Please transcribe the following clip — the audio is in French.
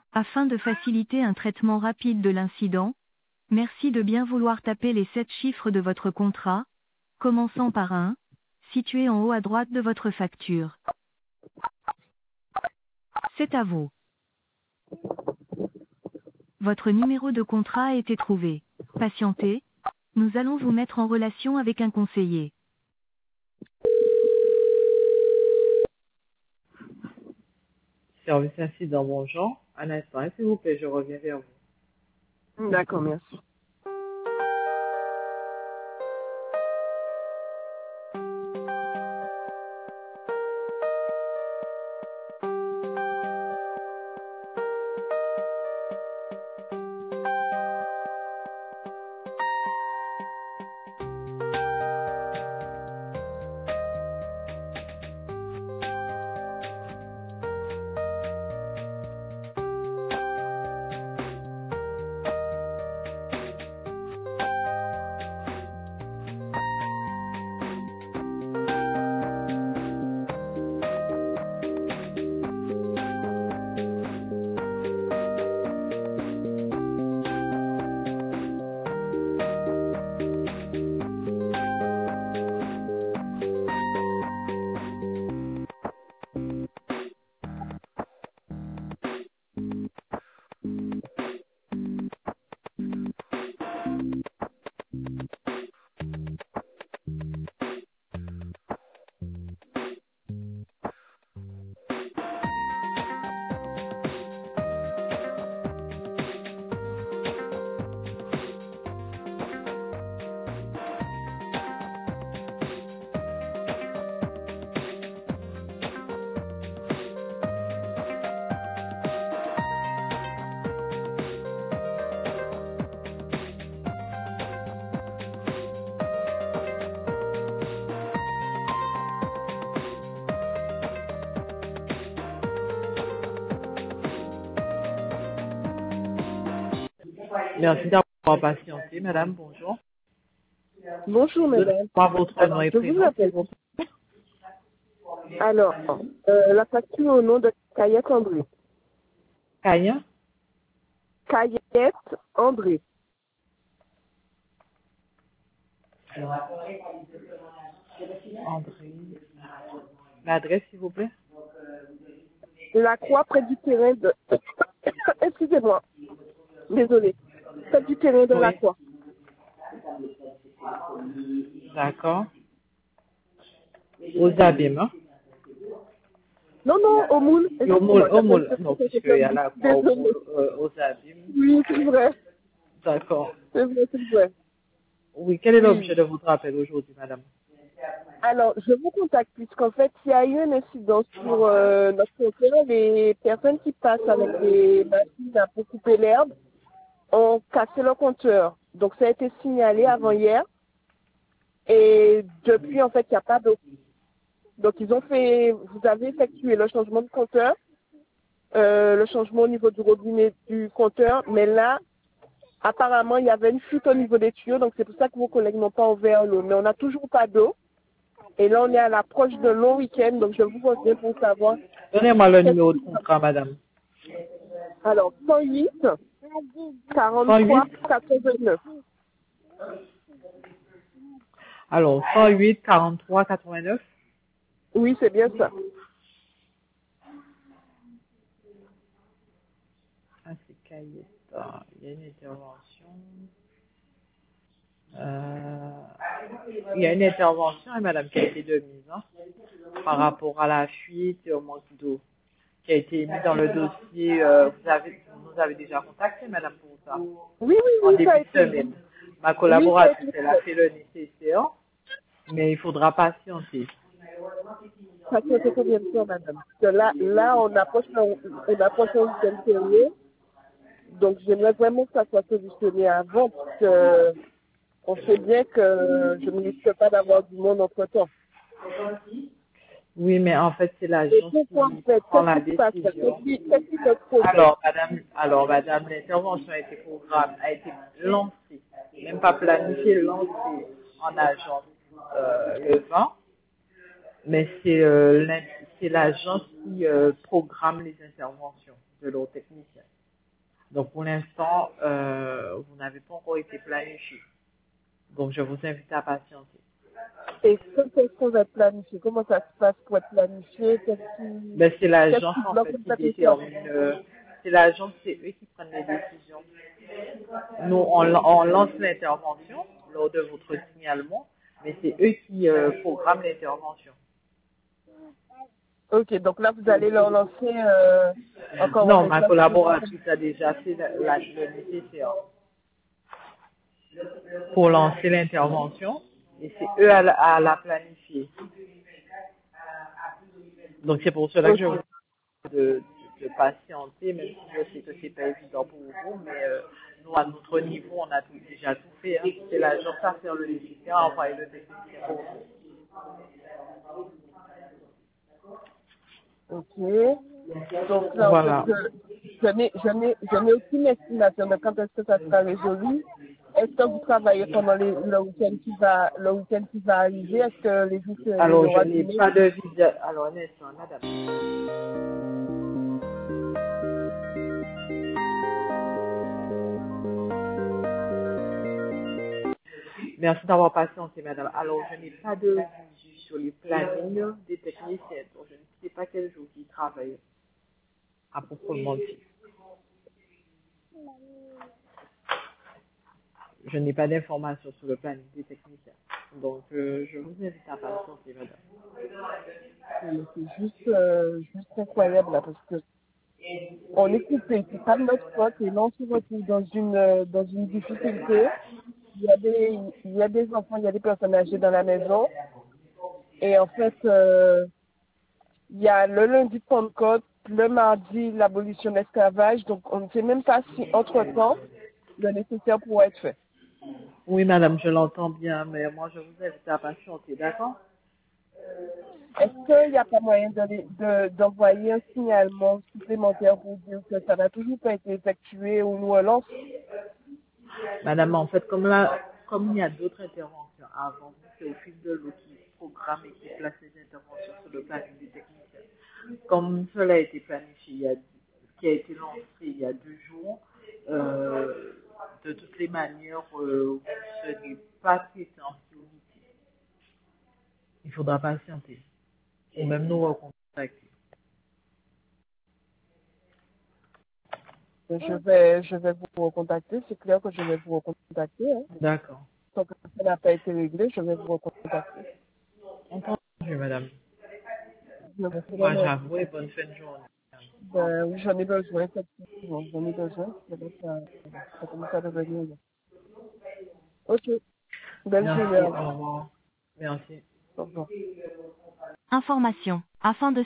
Afin de faciliter un traitement rapide de l'incident, merci de bien vouloir taper les 7 chiffres de votre contrat, commençant par un, situé en haut à droite de votre facture. C'est à vous. Votre numéro de contrat a été trouvé. Patientez, nous allons vous mettre en relation avec un conseiller. Service incident, bonjour. Un instant, s'il vous plaît, je reviens vers vous. D'accord, merci. Merci d'avoir patienté, madame, bonjour. Bonjour, madame. Par votre nom et Je vous prénom, appelle. Alors, la facture au nom de Cayette André. Kaya Cayette André. André. L'adresse, s'il vous plaît. La Croix près du terrain de... Excusez-moi. Désolée. Près du terrain de la Oui. Croix. D'accord. Aux abîmes, hein? Non, non, au moule. Au moule. Non, puisqu'il y a la croix Désolée. aux abîmes. Oui, c'est vrai. D'accord. C'est vrai, c'est vrai. Oui, quel est Oui. l'objet de votre appel aujourd'hui, madame? Alors, je vous contacte puisqu'en fait, il y a eu un incident sur notre compteur. Les personnes qui passent avec des machines pour couper l'herbe ont cassé leur compteur. Donc, ça a été signalé avant hier. Et depuis, en fait, il n'y a pas d'eau. Donc, vous avez effectué le changement de compteur, le changement au niveau du robinet du compteur. Mais là, apparemment, il y avait une fuite au niveau des tuyaux. Donc, c'est pour ça que vos collègues n'ont pas ouvert l'eau. Mais on n'a toujours pas d'eau. Et là, on est à l'approche d'un long week-end, donc je vous reviens pour savoir. Donnez-moi le numéro de contrat, madame. Alors, 108 108. 43 89. Alors, 108 43 89. Oui, c'est bien ça. Ah, c'est Cayette. Il y a une intervention. Il y a une intervention, hein, madame, qui a été de mise, hein, par rapport à la fuite et au manque d'eau, qui a été mise dans le dossier. Vous nous avez déjà contacté, madame, pour ça, Oui, en ça a début de été. semaine. Ma Oui, ça a collaboratrice, été. elle a fait le nécessaire, mais il faudra patienter. Ça fait combien de temps, madame? Parce que là, on approche un week-end férié. Donc, j'aimerais vraiment que ça soit solutionné avant, parce que on sait bien que je ne risque pas d'avoir du monde entre-temps. Oui, mais en fait, c'est Et l'agence pourquoi, en qui fait, prend la qu'est-ce qui se passe? décision. Qu'est-ce qui se produit? Alors, madame, l'intervention a été lancée, même pas planifiée, lancée en agence le 20, mais c'est l'agence qui programme les interventions de leurs techniciens. Donc pour l'instant, vous n'avez pas encore été planifié. Donc je vous invite à patienter. Et quand est-ce qu'on va être planifié? Comment ça se passe pour être planifié? Qu'est-ce Ben, c'est qui l'agence en bloque fait le qui planification? détermine, c'est l'agence, c'est eux qui prennent les décisions. Nous, on lance l'intervention lors de votre signalement, mais c'est eux qui programment l'intervention. Ok, donc là, vous allez leur lancer encore Non, avec ma collaboratrice a déjà fait le nécessaire pour lancer l'intervention et c'est eux à la planifier. Donc c'est pour cela que je vous Ok, dis de patienter, même si je sais que c'est pas évident pour vous, mais nous à notre niveau on a déjà tout fait. Hein. C'est l'agence à faire le nécessaire, à envoyer le technicien pour vous. ok. Donc là, en fait, Voilà. je n'ai aucune estimation de quand est-ce que ça sera résolu. Est-ce que vous travaillez pendant le week-end qui va arriver? Est-ce que les jours fériés, il y Alors je aura du n'ai mai? pas de visa. Alors un instant, madame. Merci d'avoir patienté, madame. Alors, je n'ai pas de visu sur les plannings des techniciens. Donc, je ne sais pas quel jour ils travaillent à proprement dit. Je n'ai pas d'informations sur le planning des techniciens. Donc, je vous invite à patienter, madame. Mais c'est juste incroyable là, parce que on est coupé, c'est pas de notre faute, et là on se retrouve dans une difficulté. Il y a des enfants, il y a des personnes âgées dans la maison, et en fait, il y a le lundi de Pentecôte, le mardi l'abolition de l'esclavage, donc on ne sait même pas si entre-temps, le nécessaire pourra être fait. Oui, madame, je l'entends bien, mais moi, je vous invite à patienter, d'accord? Est-ce qu'il n'y a pas moyen d'envoyer un signalement supplémentaire pour dire que ça n'a toujours pas été effectué ou nous relance? Madame, en fait, comme il y a d'autres interventions avant, c'est au fil de l'eau qui programme et qui place les interventions sur le planning des techniciens. Comme cela a été planifié, qui a été lancé il y a 2 jours, de toutes les manières, vous ne serez pas traité en priorité. Il faudra patienter. Ou même nous recontacter. Je vais vous recontacter, c'est clair que je vais vous recontacter. Hein. D'accord. Tant que ça n'a pas été réglé, je vais vous recontacter. Entendu, madame. Bon Bon courage à vous et bonne fin de journée. ben, oui, j'en ai besoin, effectivement, j'en ai besoin. Ça commence à devenir. Là. Ok, belle journée Merci, à vous. au revoir. Merci. Au revoir. Information. Afin de